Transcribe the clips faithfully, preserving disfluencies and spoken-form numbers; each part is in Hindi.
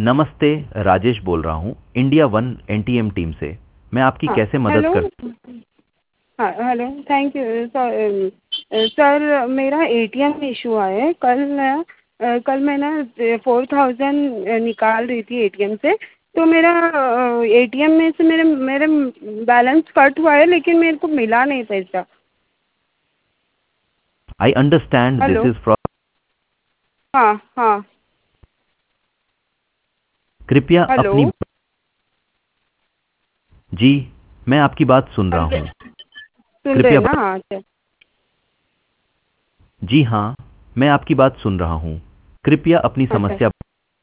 नमस्ते, राजेश बोल रहा हूँ इंडिया वन एनटीएम टीम से। मैं आपकी हाँ कैसे मदद हेलो। कर। हाँ hello, thank you sir. Sir मेरा एटीएम इशू आया है। कल ना अ, कल मैं ना फोर थाउजेंड निकाल रही थी एटीएम से, तो मेरा एटीएम में से मेरे मेरे बैलेंस कट हुआ है, लेकिन मेरे को मिला नहीं पैसा। I understand this hello. Is from. हाँ हाँ। कृपया हेलो। अपनी। जी, मैं आपकी बात सुन रहा हेलो, हूँ। सुन रहे कृपया हैं ना? बत... हाँ अच्छा। जी हाँ, मैं आपकी बात सुन रहा हूँ। कृपया अपनी अच्छा। समस्या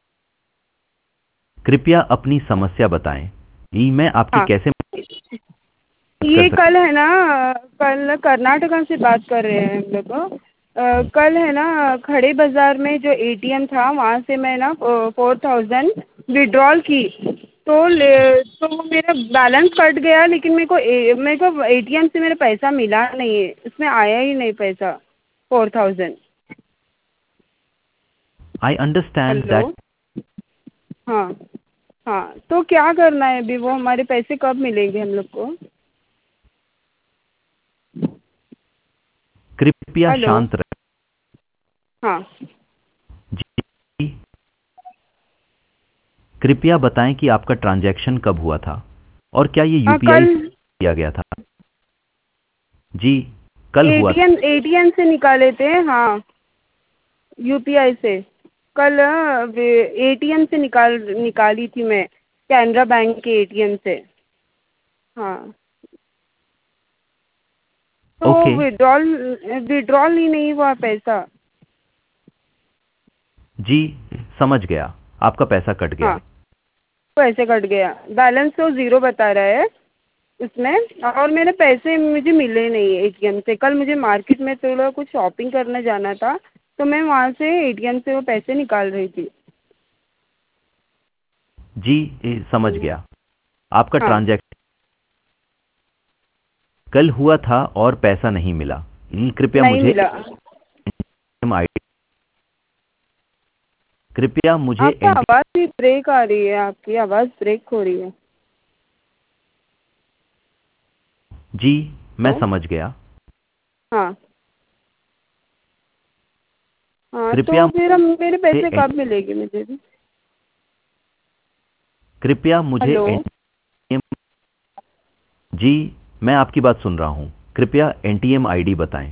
कृपया अपनी समस्या बताएं। जी, मैं आपकी हाँ, कैसे मदद कर ये सकता। कल है ना, कल कर्नाटका से बात कर रहे हैं हम लोग। अ, हूँ कल है ना, खड़े बाज़ार में जो एटीएम था वहाँ से मैं ना फोर थाउजेंड विड्रॉल की, तो ले तो वो मेरा बैलेंस कट गया, लेकिन मेरे को ए, मेरे को एटीएम से मेरा पैसा मिला नहीं है, इसमें आया ही नहीं पैसा, four thousand. I understand hello. That. हाँ हाँ, तो क्या करना है अभी? वो हमारे पैसे कब मिलेंगे हम लोग को? कृपया हेलो। शांत रहें। हाँ जी, कृपया बताएं कि आपका ट्रांजैक्शन कब हुआ था और क्या ये हाँ, यूपीआई कल से किया गया था। जी, कल हुआ था। एटीएम एटीएम से निकाले थे, हाँ, यूपीआई से। कल एटीएम से निकाल निकाली थी मैं, कैनरा बैंक के एटीएम से। हाँ, तो ओके। विड्रॉल विड्रॉल ही नहीं हुआ पैसा। जी, समझ गया, आपका पैसा कट हाँ, गया। पैसे कट गया, बैलेंस तो ज़ीरो बता रहा है इसमें, और मेरे पैसे मुझे मिले नहीं एटीएम से। कल मुझे मार्केट में थोड़ा कुछ शॉपिंग करने जाना था, तो मैं वहाँ से एटीएम से वो पैसे निकाल रही थी। जी, ए, समझ हम्म, गया। आपका हाँ, ट्रांजैक्शन कल हुआ था और पैसा नहीं मिला। हम्म, कृपया नहीं मुझे मिला। एटीएम आईडी कृपया मुझे आपका एनटी आवाज़ भी ब्रेक आ रही है, आपकी आवाज़ ब्रेक हो रही है। जी, मैं तो समझ गया। हाँ हाँ, कृपया तो फिर हम मेरे मुझे पैसे एन- कब मिलेंगे मुझे भी? कृपया मुझे हेलो। एनटीएम। जी, मैं आपकी बात सुन रहा हूँ। कृपया एनटीएम आईडी बताएं।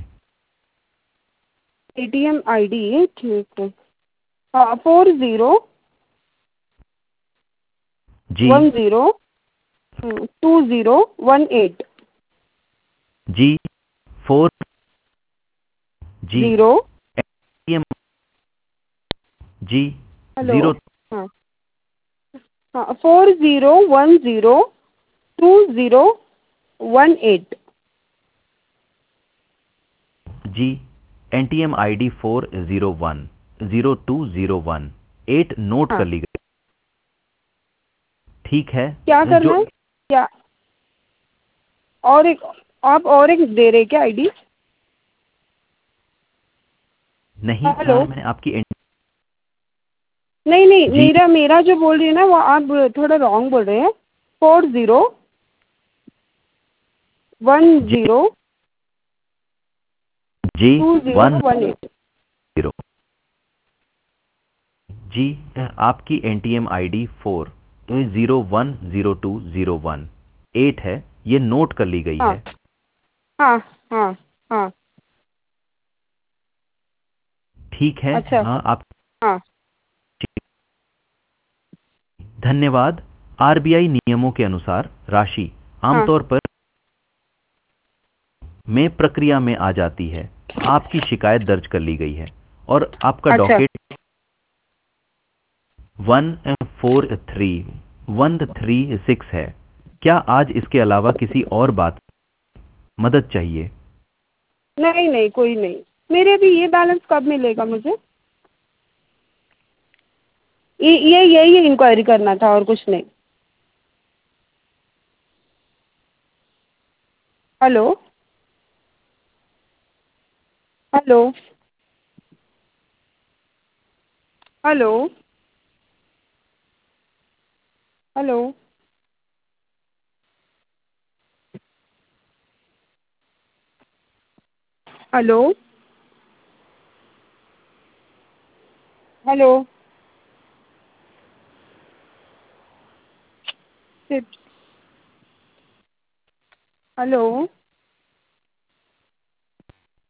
एटीएम आईडी, ठीक है। हाँ, फोर ज़ीरो जी। One zero two zero one eight जी, फोर। जी, ज़ीरो। एटीएम। जी, हेलो। जीरो। हाँ हाँ, four zero one zero two zero one eight. जी, ATM ID four zero one zero two zero one eight note कर हाँ, ली गई। ठीक है। क्या करना जो है? क्या और एक, आप और एक दे रहे क्या आईडी? नहीं, हेलो। आ, मैंने आपकी एन- नहीं नहीं, जी। मेरा मेरा जो बोल रही है ना, वो आप थोड़ा रॉन्ग बोल रहे हैं। फोर ज़ीरो वन जी। ज़ीरो जी, two zero one one eight. Zero. जी, आपकी ATM ID four zero one zero two zero one eight है। ये नोट कर ली गई हाँ है। हाँ हाँ हाँ। ठीक है। अच्छा। हाँ, आप। हाँ धन्यवाद। आरबीआई नियमों के अनुसार राशि हाँ। आमतौर पर में प्रक्रिया में आ जाती है। आपकी शिकायत दर्ज कर ली गई है और आपका अच्छा। Docket one four three one three six है। क्या आज इसके अलावा किसी और बात मदद चाहिए। नहीं नहीं, कोई नहीं। मेरे भी ये बैलेंस कब मिलेगा मुझे? ये ये यही इंक्वायरी करना था, और कुछ नहीं। Hello. Hello. Hello. Hello hello hello hello